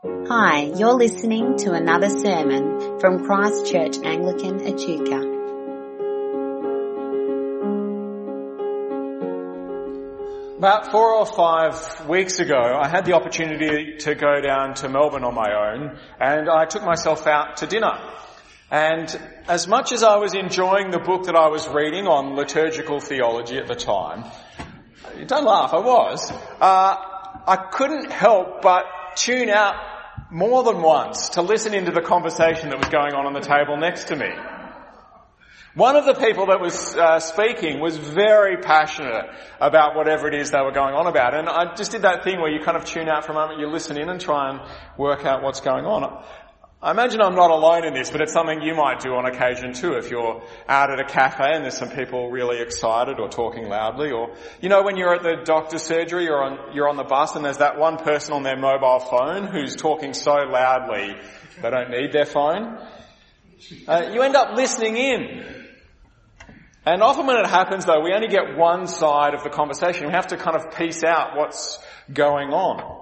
Hi, you're listening to another sermon from Christ Church Anglican Echuca. About 4 or 5 weeks ago, I had the opportunity to go down to Melbourne on my own, and I took myself out to dinner. And as much as I was enjoying the book that I was reading on liturgical theology at the time, don't laugh, I couldn't help but tune out more than once to listen into the conversation that was going on the table next to me. One of the people that was speaking was very passionate about whatever it is they were going on about. And I just did that thing where you kind of tune out for a moment, you listen in and try and work out what's going on. I imagine I'm not alone in this, but it's something you might do on occasion too if you're out at a cafe and there's some people really excited or talking loudly, or, you know, when you're at the doctor's surgery, you're on the bus and there's that one person on their mobile phone who's talking so loudly they don't need their phone. You end up listening in. And often when it happens though, we only get one side of the conversation. We have to kind of piece out what's going on.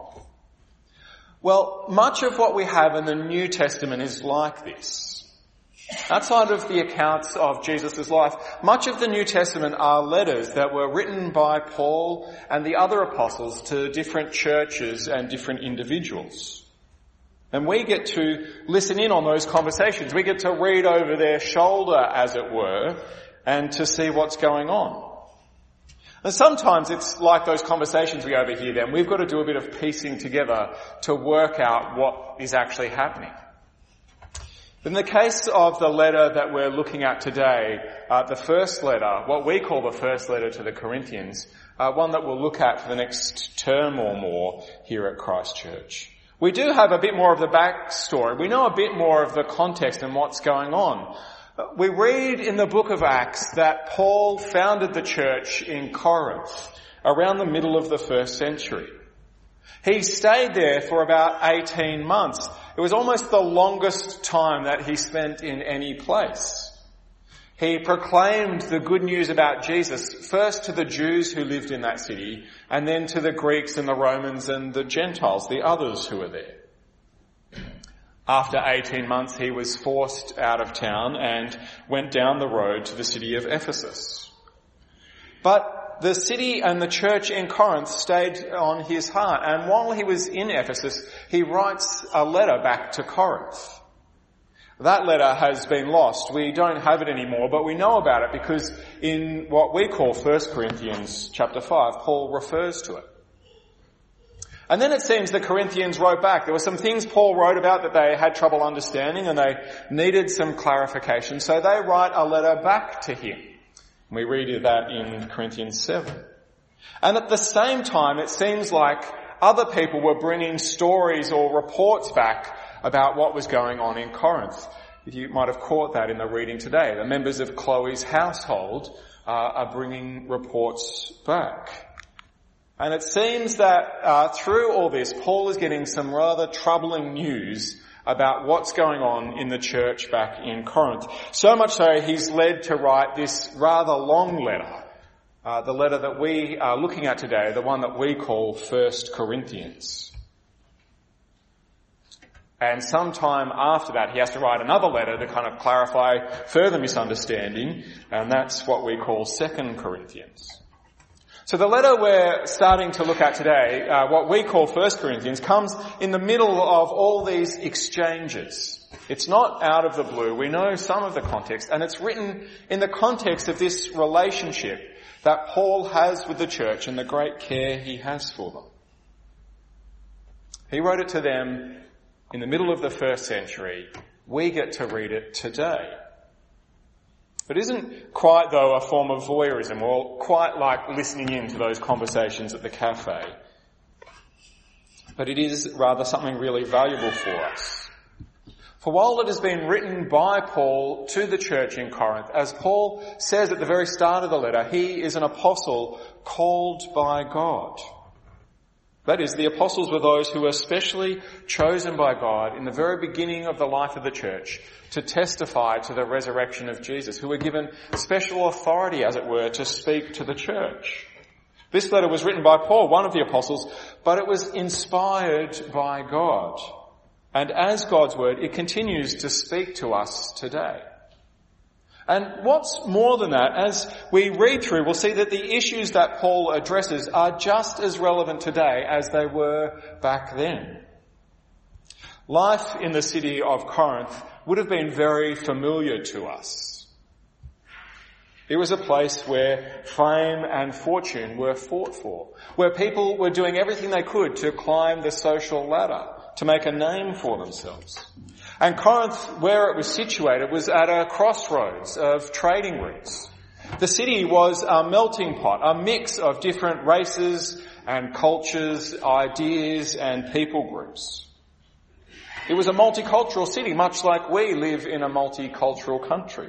Well, much of what we have in the New Testament is like this. Outside of the accounts of Jesus' life, much of the New Testament are letters that were written by Paul and the other apostles to different churches and different individuals. And we get to listen in on those conversations. We get to read over their shoulder, as it were, and to see what's going on. And sometimes it's like those conversations we overhear them. We've got to do a bit of piecing together to work out what is actually happening. In the case of the letter that we're looking at today, the first letter, what we call the first letter to the Corinthians, one that we'll look at for the next term or more here at Christ Church. We do have a bit more of the backstory. We know a bit more of the context and what's going on. We read in the book of Acts that Paul founded the church in Corinth around the middle of the first century. He stayed there for about 18 months. It was almost the longest time that he spent in any place. He proclaimed the good news about Jesus first to the Jews who lived in that city, and then to the Greeks and the Romans and the Gentiles, the others who were there. After 18 months, he was forced out of town and went down the road to the city of Ephesus. But the city and the church in Corinth stayed on his heart. And while he was in Ephesus, he writes a letter back to Corinth. That letter has been lost. We don't have it anymore, but we know about it because in what we call 1 Corinthians chapter 5, Paul refers to it. And then it seems the Corinthians wrote back. There were some things Paul wrote about that they had trouble understanding and they needed some clarification. So they write a letter back to him. We read that in Corinthians 7. And at the same time, it seems like other people were bringing stories or reports back about what was going on in Corinth. You might have caught that in the reading today. The members of Chloe's household are bringing reports back. And it seems that through all this, Paul is getting some rather troubling news about what's going on in the church back in Corinth. So much so, he's led to write this rather long letter, the letter that we are looking at today, the one that we call 1 Corinthians. And sometime after that, he has to write another letter to kind of clarify further misunderstanding, and that's what we call 2 Corinthians. So the letter we're starting to look at today, what we call 1 Corinthians, comes in the middle of all these exchanges. It's not out of the blue. We know some of the context, and it's written in the context of this relationship that Paul has with the church and the great care he has for them. He wrote it to them in the middle of the first century. We get to read it today. But isn't quite, though, a form of voyeurism, or quite like listening in to those conversations at the cafe. But it is rather something really valuable for us. For while it has been written by Paul to the church in Corinth, as Paul says at the very start of the letter, he is an apostle called by God. That is, the apostles were those who were specially chosen by God in the very beginning of the life of the church to testify to the resurrection of Jesus, who were given special authority, as it were, to speak to the church. This letter was written by Paul, one of the apostles, but it was inspired by God. And as God's word, it continues to speak to us today. And what's more than that, as we read through, we'll see that the issues that Paul addresses are just as relevant today as they were back then. Life in the city of Corinth would have been very familiar to us. It was a place where fame and fortune were fought for, where people were doing everything they could to climb the social ladder, to make a name for themselves. And Corinth, where it was situated, was at a crossroads of trading routes. The city was a melting pot, a mix of different races and cultures, ideas and people groups. It was a multicultural city, much like we live in a multicultural country.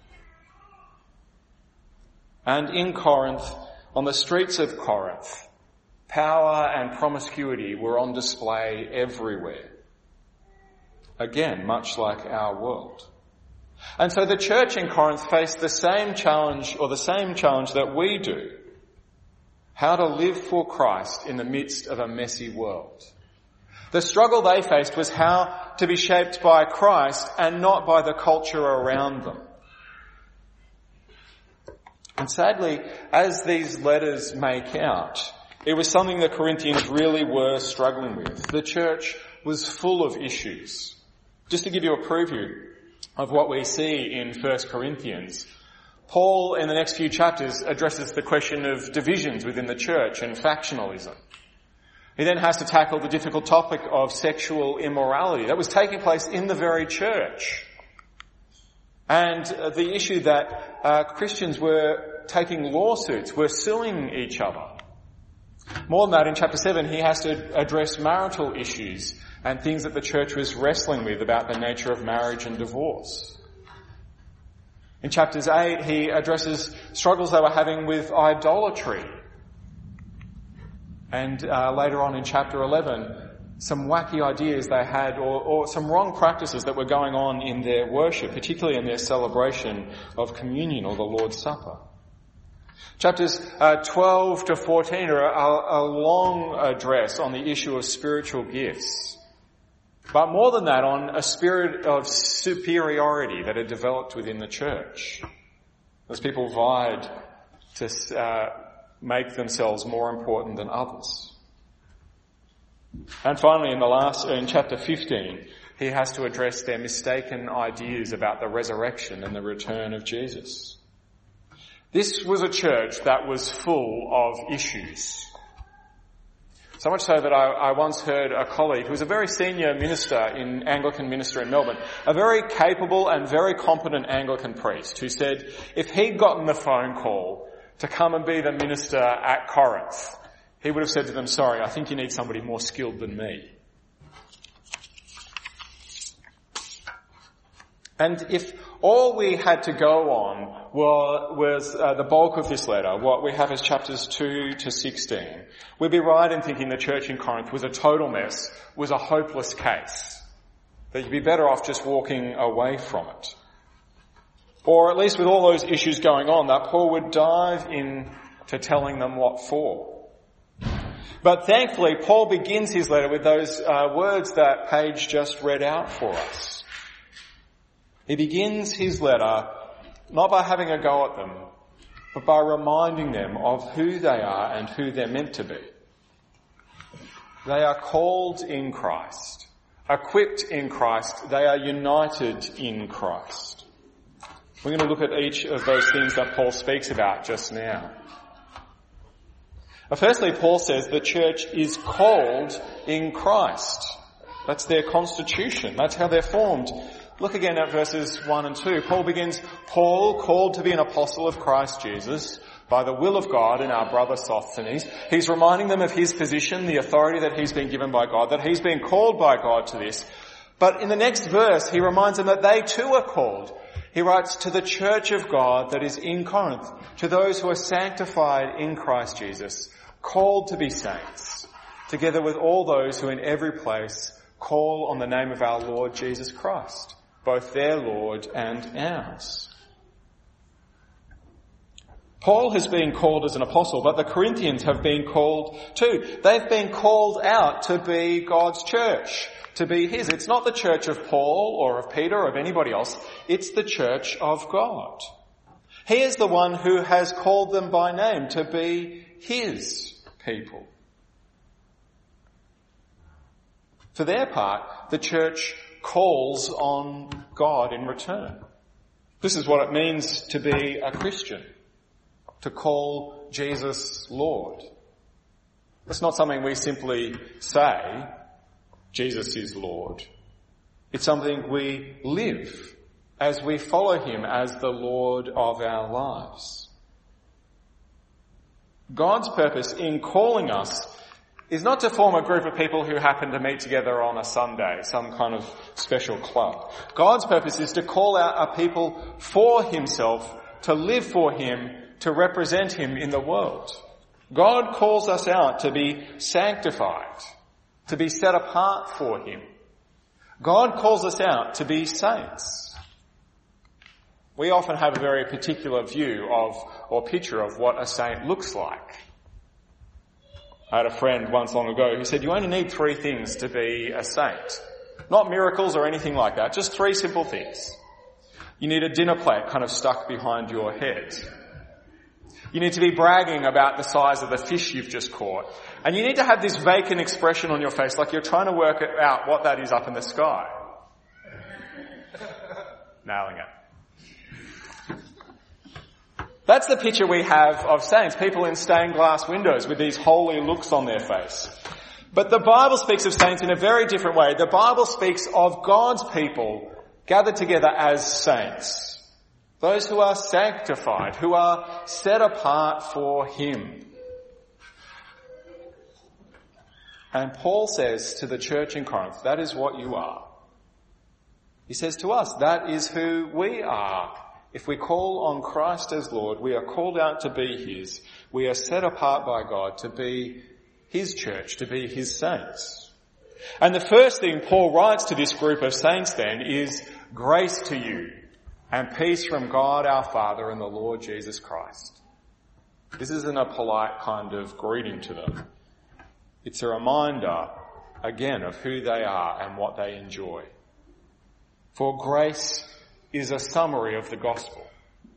And in Corinth, on the streets of Corinth, power and promiscuity were on display everywhere. Again, much like our world. And so the church in Corinth faced the same challenge that we do. How to live for Christ in the midst of a messy world. The struggle they faced was how to be shaped by Christ and not by the culture around them. And sadly, as these letters make out, it was something the Corinthians really were struggling with. The church was full of issues. Just to give you a preview of what we see in 1 Corinthians, Paul in the next few chapters addresses the question of divisions within the church and factionalism. He then has to tackle the difficult topic of sexual immorality that was taking place in the very church. And the issue that Christians were taking lawsuits, were suing each other. More than that, in chapter 7, he has to address marital issues and things that the church was wrestling with about the nature of marriage and divorce. In chapters 8, he addresses struggles they were having with idolatry. And later on in chapter 11, some wacky ideas they had or some wrong practices that were going on in their worship, particularly in their celebration of communion or the Lord's Supper. Chapters 12 to 14 are a long address on the issue of spiritual gifts. But more than that, on a spirit of superiority that had developed within the church. As people vied to make themselves more important than others. And finally, in chapter 15, he has to address their mistaken ideas about the resurrection and the return of Jesus. This was a church that was full of issues. So much so that I once heard a colleague who was a very senior Anglican minister in Melbourne, a very capable and very competent Anglican priest who said if he'd gotten the phone call to come and be the minister at Corinth, he would have said to them, sorry, I think you need somebody more skilled than me. And if all we had to go on was the bulk of this letter, what we have is chapters 2 to 16, we'd be right in thinking the church in Corinth was a total mess, was a hopeless case. That you'd be better off just walking away from it. Or at least with all those issues going on, that Paul would dive into telling them what for. But thankfully, Paul begins his letter with those words that Paige just read out for us. He begins his letter not by having a go at them, but by reminding them of who they are and who they're meant to be. They are called in Christ, equipped in Christ, they are united in Christ. We're going to look at each of those things that Paul speaks about just now. Firstly, Paul says the church is called in Christ. That's their constitution. That's how they're formed. Look again at verses 1 and 2. Paul begins, Paul, called to be an apostle of Christ Jesus by the will of God, and our brother Sosthenes. He's reminding them of his position, the authority that he's been given by God, that he's been called by God to this. But in the next verse, he reminds them that they too are called. He writes, to the church of God that is in Corinth, to those who are sanctified in Christ Jesus, called to be saints, together with all those who in every place call on the name of our Lord Jesus Christ, both their Lord and ours. Paul has been called as an apostle, but the Corinthians have been called too. They've been called out to be God's church, to be his. It's not the church of Paul or of Peter or of anybody else. It's the church of God. He is the one who has called them by name to be his people. For their part, the church calls on God in return. This is what it means to be a Christian, to call Jesus Lord. It's not something we simply say, Jesus is Lord. It's something we live as we follow him as the Lord of our lives. God's purpose in calling us is not to form a group of people who happen to meet together on a Sunday, some kind of special club. God's purpose is to call out a people for himself, to live for him, to represent him in the world. God calls us out to be sanctified, to be set apart for him. God calls us out to be saints. We often have a very particular view of or picture of what a saint looks like. I had a friend once long ago who said you only need 3 things to be a saint. Not miracles or anything like that, just 3 simple things. You need a dinner plate kind of stuck behind your head. You need to be bragging about the size of the fish you've just caught. And you need to have this vacant expression on your face like you're trying to work out what that is up in the sky. Nailing it. That's the picture we have of saints, people in stained glass windows with these holy looks on their face. But the Bible speaks of saints in a very different way. The Bible speaks of God's people gathered together as saints. Those who are sanctified, who are set apart for him. And Paul says to the church in Corinth, that is what you are. He says to us, that is who we are. If we call on Christ as Lord, we are called out to be his. We are set apart by God to be his church, to be his saints. And the first thing Paul writes to this group of saints then is grace to you and peace from God our Father and the Lord Jesus Christ. This isn't a polite kind of greeting to them. It's a reminder, again, of who they are and what they enjoy. For grace is a summary of the gospel.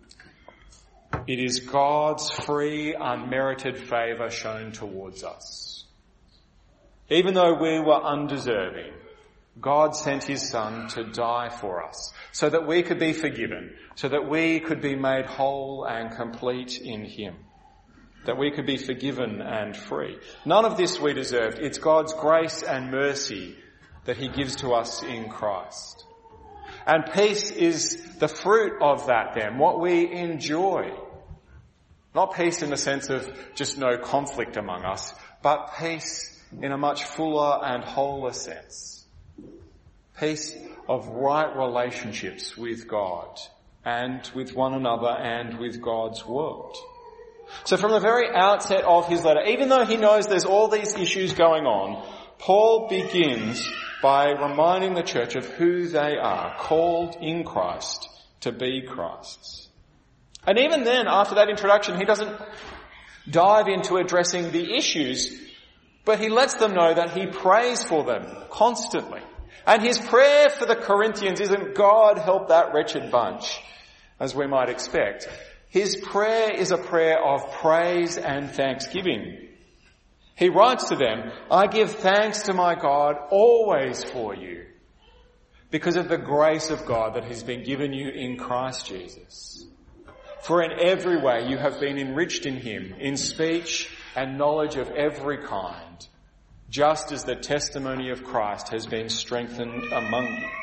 It is God's free, unmerited favour shown towards us. Even though we were undeserving, God sent his Son to die for us so that we could be forgiven, so that we could be made whole and complete in him, that we could be forgiven and free. None of this we deserved. It's God's grace and mercy that he gives to us in Christ. And peace is the fruit of that then, what we enjoy. Not peace in the sense of just no conflict among us, but peace in a much fuller and wholer sense. Peace of right relationships with God and with one another and with God's world. So from the very outset of his letter, even though he knows there's all these issues going on, Paul begins by reminding the church of who they are, called in Christ to be Christ's. And even then, after that introduction, he doesn't dive into addressing the issues, but he lets them know that he prays for them constantly. And his prayer for the Corinthians isn't, God help that wretched bunch, as we might expect. His prayer is a prayer of praise and thanksgiving. He writes to them, I give thanks to my God always for you, because of the grace of God that has been given you in Christ Jesus. For in every way you have been enriched in him, in speech and knowledge of every kind, just as the testimony of Christ has been strengthened among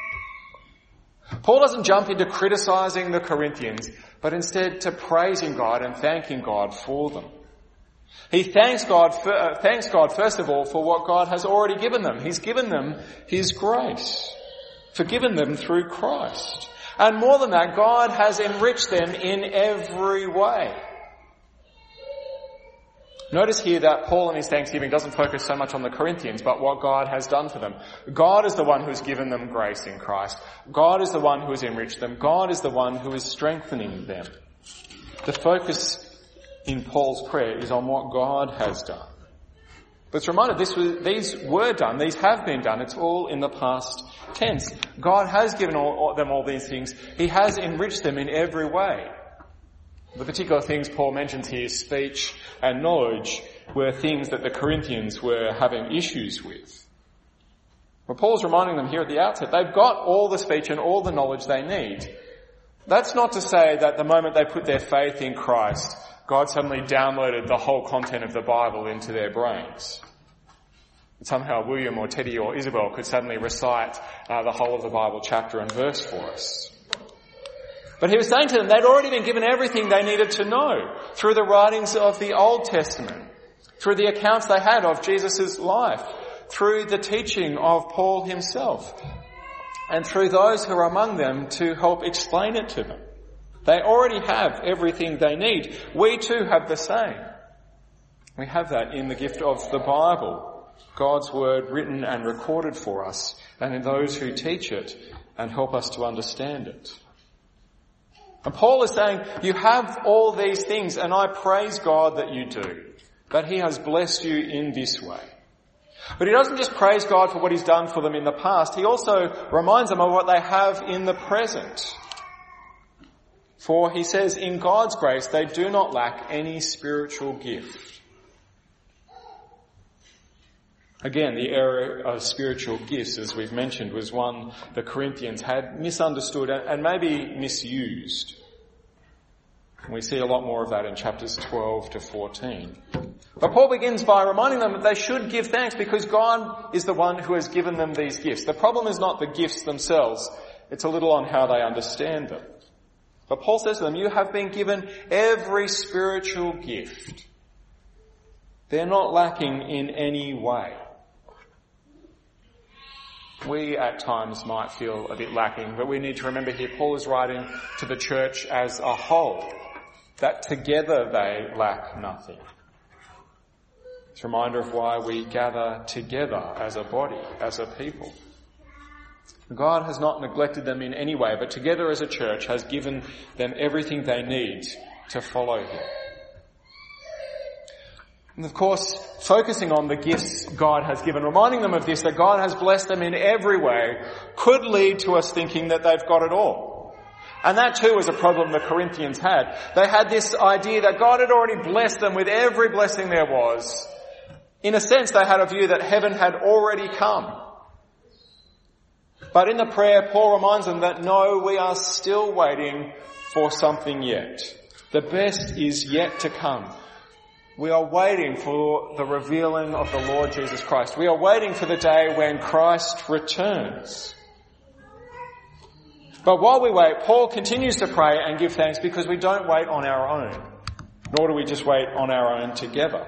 you. Paul doesn't jump into criticizing the Corinthians, but instead to praising God and thanking God for them. He thanks God first of all for what God has already given them. He's given them his grace, forgiven them through Christ. And more than that, God has enriched them in every way. Notice here that Paul in his thanksgiving doesn't focus so much on the Corinthians, but what God has done for them. God is the one who has given them grace in Christ. God is the one who has enriched them. God is the one who is strengthening them. The focus in Paul's prayer is on what God has done. But it's reminded these were done, these have been done. It's all in the past tense. God has given them all these things. He has enriched them in every way. The particular things Paul mentions here, speech and knowledge, were things that the Corinthians were having issues with. But Paul's reminding them here at the outset, they've got all the speech and all the knowledge they need. That's not to say that the moment they put their faith in Christ, God suddenly downloaded the whole content of the Bible into their brains. Somehow William or Teddy or Isabel could suddenly recite the whole of the Bible chapter and verse for us. But he was saying to them they'd already been given everything they needed to know through the writings of the Old Testament, through the accounts they had of Jesus' life, through the teaching of Paul himself, and through those who are among them to help explain it to them. They already have everything they need. We too have the same. We have that in the gift of the Bible, God's word written and recorded for us, and in those who teach it and help us to understand it. And Paul is saying, you have all these things, and I praise God that you do, that he has blessed you in this way. But he doesn't just praise God for what he's done for them in the past, he also reminds them of what they have in the present. For he says, in God's grace, they do not lack any spiritual gift. Again, the area of spiritual gifts, as we've mentioned, was one the Corinthians had misunderstood and maybe misused. We see a lot more of that in chapters 12 to 14. But Paul begins by reminding them that they should give thanks because God is the one who has given them these gifts. The problem is not the gifts themselves, it's a little on how they understand them. But Paul says to them, you have been given every spiritual gift. They're not lacking in any way. We at times might feel a bit lacking, but we need to remember here Paul is writing to the church as a whole, that together they lack nothing. It's a reminder of why we gather together as a body, as a people. God has not neglected them in any way, but together as a church has given them everything they need to follow him. And of course, focusing on the gifts God has given, reminding them of this, that God has blessed them in every way, could lead to us thinking that they've got it all. And that too was a problem the Corinthians had. They had this idea that God had already blessed them with every blessing there was. In a sense, they had a view that heaven had already come. But in the prayer, Paul reminds them that no, we are still waiting for something yet. The best is yet to come. We are waiting for the revealing of the Lord Jesus Christ. We are waiting for the day when Christ returns. But while we wait, Paul continues to pray and give thanks because we don't wait on our own, nor do we just wait on our own together.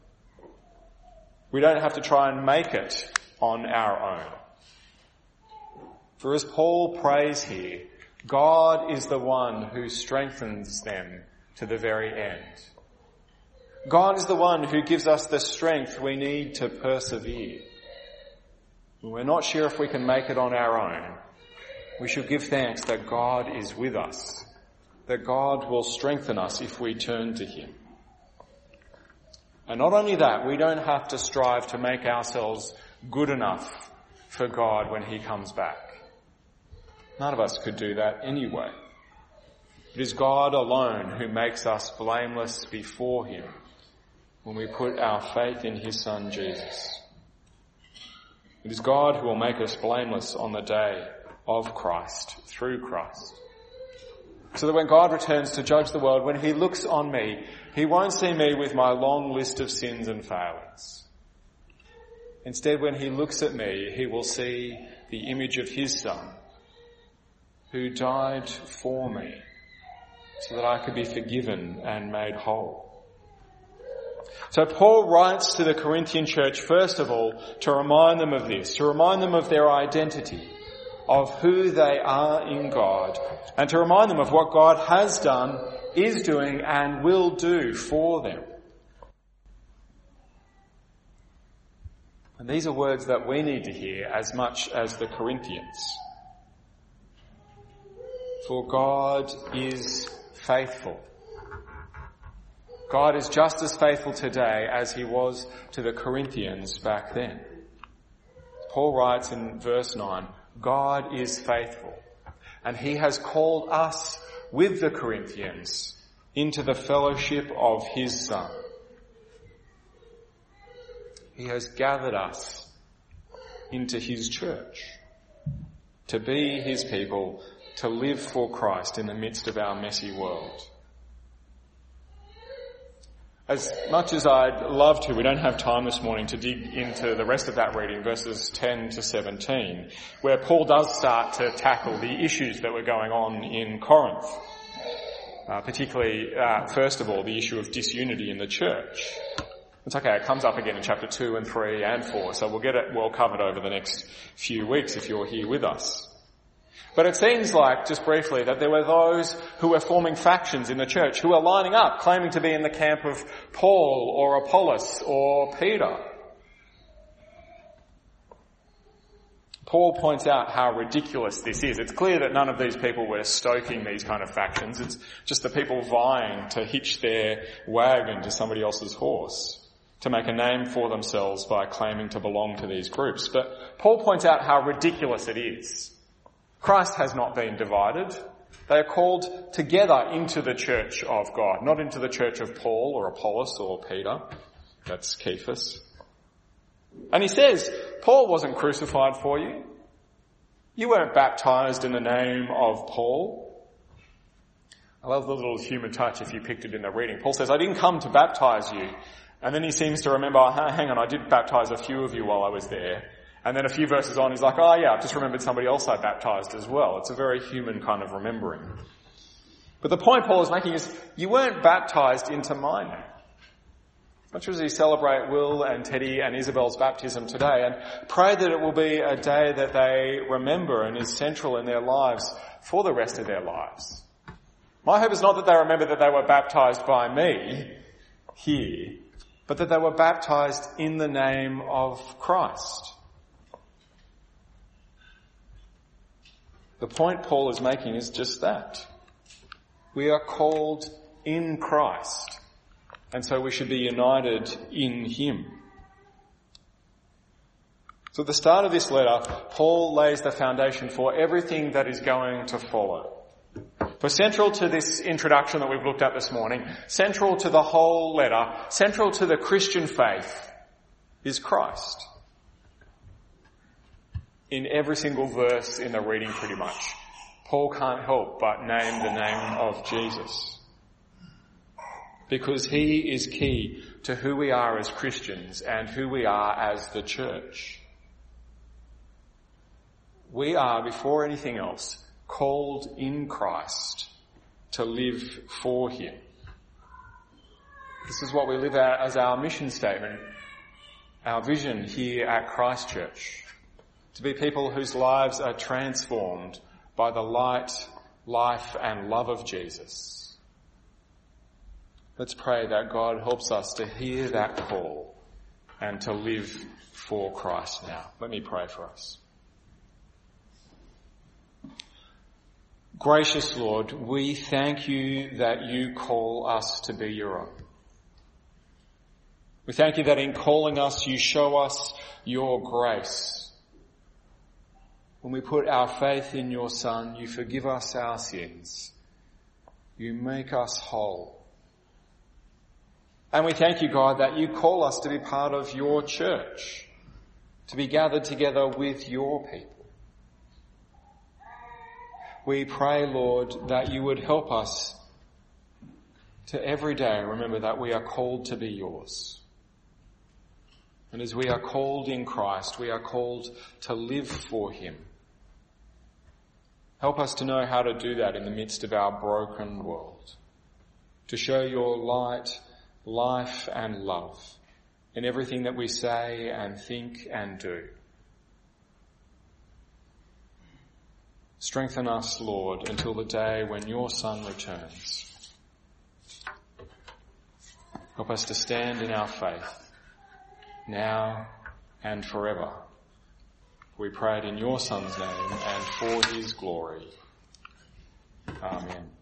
We don't have to try and make it on our own. For as Paul prays here, God is the one who strengthens them to the very end. God is the one who gives us the strength we need to persevere. When we're not sure if we can make it on our own, we should give thanks that God is with us, that God will strengthen us if we turn to him. And not only that, we don't have to strive to make ourselves good enough for God when he comes back. None of us could do that anyway. It is God alone who makes us blameless before him when we put our faith in his Son Jesus. It is God who will make us blameless on the day of Christ, through Christ. So that when God returns to judge the world, when he looks on me, he won't see me with my long list of sins and failings. Instead, when he looks at me, he will see the image of his Son, who died for me, so that I could be forgiven and made whole. So Paul writes to the Corinthian church, first of all, to remind them of this, to remind them of their identity, of who they are in God, and to remind them of what God has done, is doing, and will do for them. And these are words that we need to hear as much as the Corinthians. For God is faithful. God is just as faithful today as he was to the Corinthians back then. Paul writes in verse 9, God is faithful, and he has called us with the Corinthians into the fellowship of his Son. He has gathered us into his church to be his people, to live for Christ in the midst of our messy world. As much as I'd love to, we don't have time this morning to dig into the rest of that reading, verses 10 to 17, where Paul does start to tackle the issues that were going on in Corinth. Particularly, first of all, the issue of disunity in the church. It's okay, it comes up again in chapter 2 and 3 and 4, so we'll get it well covered over the next few weeks if you're here with us. But it seems like, just briefly, that there were those who were forming factions in the church, who were lining up, claiming to be in the camp of Paul or Apollos or Peter. Paul points out how ridiculous this is. It's clear that none of these people were stoking these kind of factions. It's just the people vying to hitch their wagon to somebody else's horse, to make a name for themselves by claiming to belong to these groups. But Paul points out how ridiculous it is. Christ has not been divided. They are called together into the church of God, not into the church of Paul or Apollos or Peter. That's Cephas. And he says, Paul wasn't crucified for you. You weren't baptized in the name of Paul. I love the little human touch if you picked it in the reading. Paul says, I didn't come to baptize you. And then he seems to remember, hang on, I did baptize a few of you while I was there. And then a few verses on, he's like, oh yeah, I've just remembered somebody else I baptized as well. It's a very human kind of remembering. But the point Paul is making is, you weren't baptized into my name. As much as we celebrate Will and Teddy and Isabel's baptism today, and pray that it will be a day that they remember and is central in their lives for the rest of their lives. My hope is not that they remember that they were baptized by me here, but that they were baptized in the name of Christ. The point Paul is making is just that. We are called in Christ, and so we should be united in him. So at the start of this letter, Paul lays the foundation for everything that is going to follow. For central to this introduction that we've looked at this morning, central to the whole letter, central to the Christian faith, is Christ. In every single verse in the reading pretty much, Paul can't help but name the name of Jesus. Because he is key to who we are as Christians and who we are as the church. We are, before anything else, called in Christ to live for him. This is what we live out as our mission statement, our vision here at Christ Church. To be people whose lives are transformed by the light, life and love of Jesus. Let's pray that God helps us to hear that call and to live for Christ now. Let me pray for us. Gracious Lord, we thank you that you call us to be your own. We thank you that in calling us, you show us your grace. When we put our faith in your Son, you forgive us our sins. You make us whole. And we thank you, God, that you call us to be part of your church, to be gathered together with your people. We pray, Lord, that you would help us to every day remember that we are called to be yours. And as we are called in Christ, we are called to live for him. Help us to know how to do that in the midst of our broken world. To show your light, life and love in everything that we say and think and do. Strengthen us, Lord, until the day when your Son returns. Help us to stand in our faith, now and forever. We pray it in your Son's name and for his glory. Amen.